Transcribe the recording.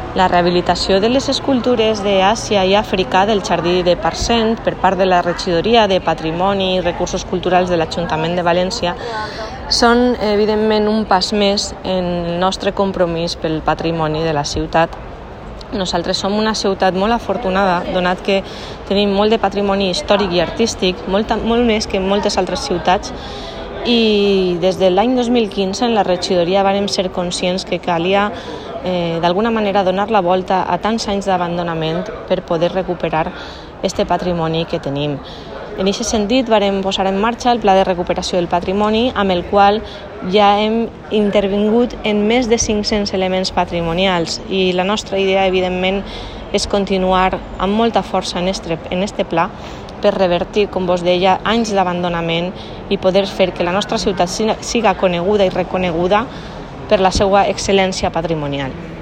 la rehabilitació de les escultures d'Àsia i Àfrica del Jardí de Parcent per part de la Regidoria de Patrimoni i Recursos Culturals de l'Ajuntament de València són, evidentment, un pas més en el nostre compromís pel patrimoni de la ciutat. Nosaltres som una ciutat molt afortunada, donat que tenim molt de patrimoni històric i artístic, molt més que en moltes altres ciutats, i des de l'any 2015 en la regidoria vàrem ser conscients que calia d'alguna manera donar la volta a tants anys d'abandonament per poder recuperar este patrimoni que tenim. En aquest sentit, vàrem posar en marxa el Pla de Recuperació del Patrimoni, amb el qual ja hem intervingut en més de 500 elements patrimonials i la nostra idea, evidentment, és continuar amb molta força en este pla per revertir, com vos deia, anys d'abandonament i poder fer que la nostra ciutat siga coneguda i reconeguda per la seva excel·lència patrimonial.